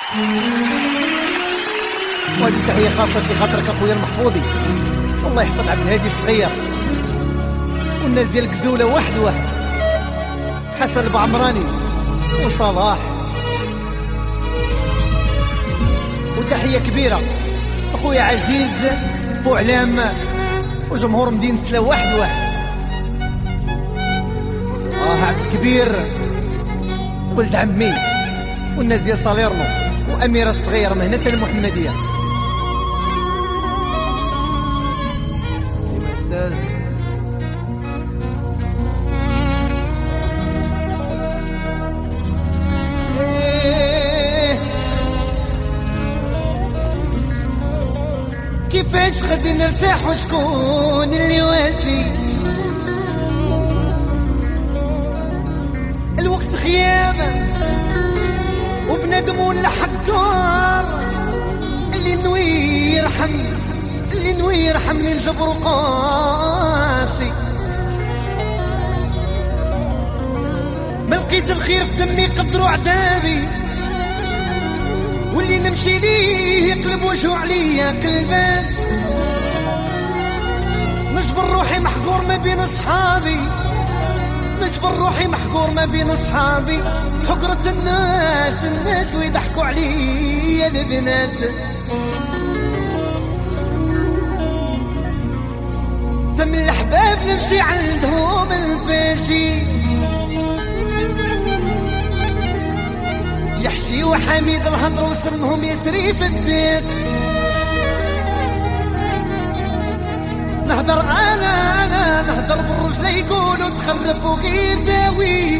وهذه تحية خاصة في خاطرك اخويا المحفوظي، الله يحفظ عبد الهادي الصغير والناس ديال كزولة واحد حسن البعمراني وصلاح. وتحية كبيرة اخويا عزيز بوعلام وجمهور مدينة سلا واحد عبد الكبير ولد عمي والناس ديال صاليرنو وأميرة الصغير مهنة المحمدية. كيفاش غادي نرتاح وشكون اللي واسي؟ الوقت خيابة وبنادم ولا حقار، اللي نوي يرحمني نجبر قاسي. ما لقيت الخير في دمي قدروا عذابي، واللي نمشي ليه يقلب وجهه عليا قلبان. نجبر روحي محقور ما بين اصحابي، نجبر روحي محقور ما بين اصحابي. حقرة الناس ويضحكوا عليا البنات. تم الاحباب نمشي عندهم الفاشي، يحشي وحميد الهضر وسمهم يسري في البيت. نهضر انا نهضر بالرجل يقولوا تخرف وغير داوي.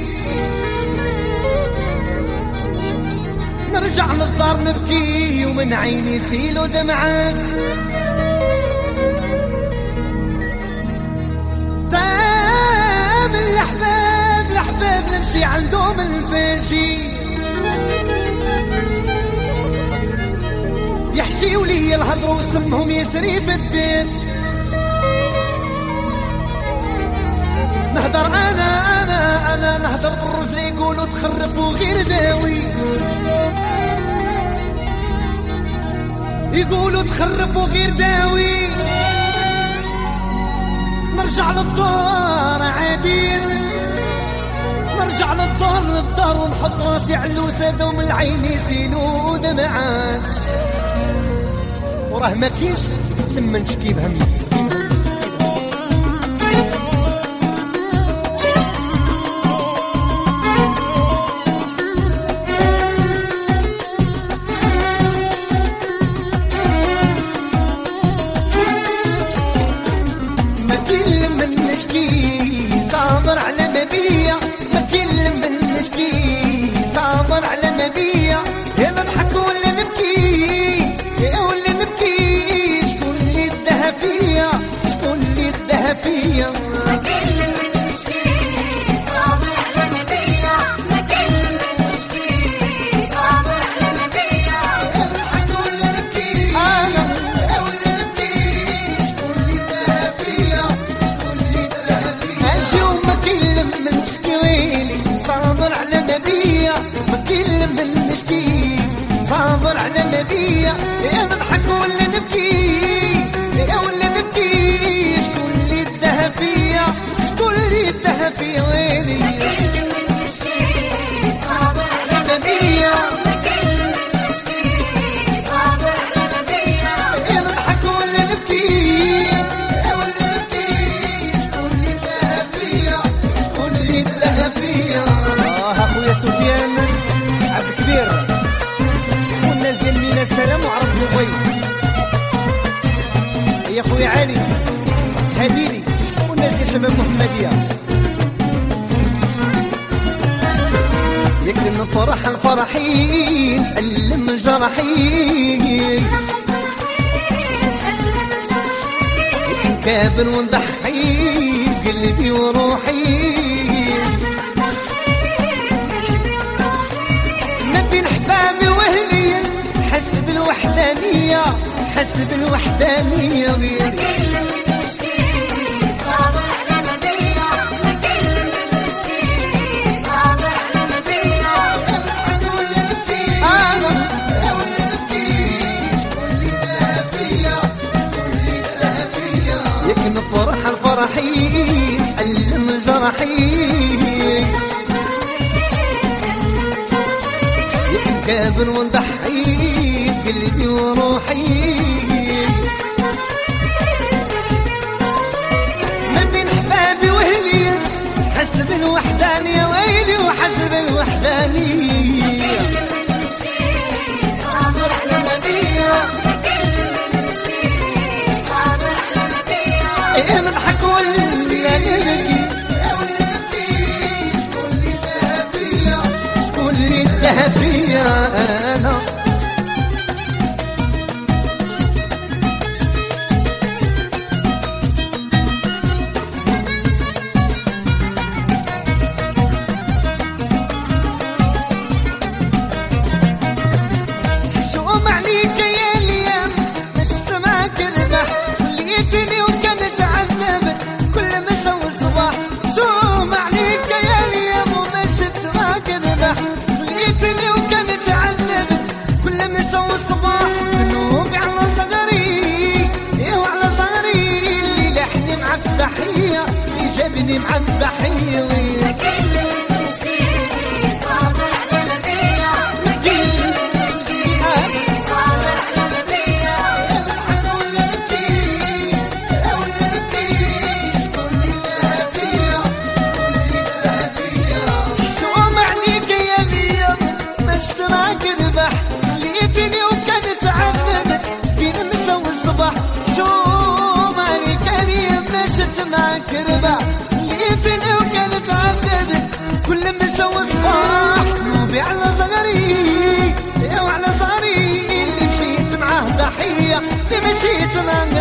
نرجع للدار نبكي ومن عيني يسيلوا دمعات. تام الاحباب نمشي عندهم الفاشي، يحشي ولي الهضر وسمهم يسري في الديت. نهضر انا نهضر بالرجل يقولوا تخرف وغير داوي، يقولوا تخرف وغير داوي. نرجع للدار عادين، نرجع للدار ونحط راسي على الوسادة ومن العين يسيلوا دمعات. وراه ما كاينش لما نشكي بهمي. ما كاين لما نشكي صابر على ما بيا، ما كاين لما نشكي صابر على ما بيا. يا نضحك ولا نبكي، يا ولا نبكي. شكون اللي ادها فيا، شكون اللي ادها فيا؟ ما كاين لما نشكي صابر على ما بيا، ما كاين لما نشكي صابر على ما بيا. يا نضحك ولا نبكي انا، يا ولا نبكي. شكون اللي ادها فيا، شكون اللي ادها فيا؟ اجي وما كاين لما نشكي ويلي صابر على ما بيا، ما كاين لما نشكي صابر على ما بيا. يا نضحك ولا نبكي، يا ولا نبكي. شكون اللي ادها فيا، شكون اللي ادها فيا ويلي؟ ما كاين لما نشكي صابر على ما بيا ما كاين لما نشكي صابر على ما بيا. يا نضحك ولا نبكي، يا ولا نبكي. شكون اللي ادها فيا، شكون اللي ادها فيا؟ اخويا سفيان عبد الكبير والناس ديال مينا السلام وعرب دبي. يا خويا علي هديلي والناس ديال شباب محمدية. يكن الفرحين تألم جرحي، كابر ونضحي بقلبي وروحي. نبي احبابي واهلي نحس بالوحدانية، نحس بالوحدانية ما كاين لما نشكي صابر على ما بيا، ما كاين لما نشكي صابر على ما بيا. انا جرحي تألم جرحي قابل ونضحي بقلبي وروحي ما بين حبابي وهلي حسب الوحداني يا ويلي وحسب الوحداني صابر على ما بيا صابر على ما بيا نضحك ولا نبكي ولا نبكي شكون اللي ذهب فيا شكون اللي ذهب فيا انا حشوم عليك يا الايام مش سماك ربح لقيتني وكنت عذبت كل مسا وصباح حشوم عليك يا الايام ومش سماك ربح لقيتني وكنت عذبت كل مسا وصباح نوق على صدري وعلى صغري اللي لحني معك ضحيه اللي جابني معك ضحيه صابر على ما بيا صابر على ما بيا حشوم عليك يا اليوم مش سماك ربح لقيتني وكانت عذبت بين المسا والصباح حشوم عليك يا اليوم مش سماك ربح لقيتني وكانت عذبت كل مسا وصباح نوبي على صغري وعلى صغري اللي مشيت معاه ضحيه اللي مشيت معاه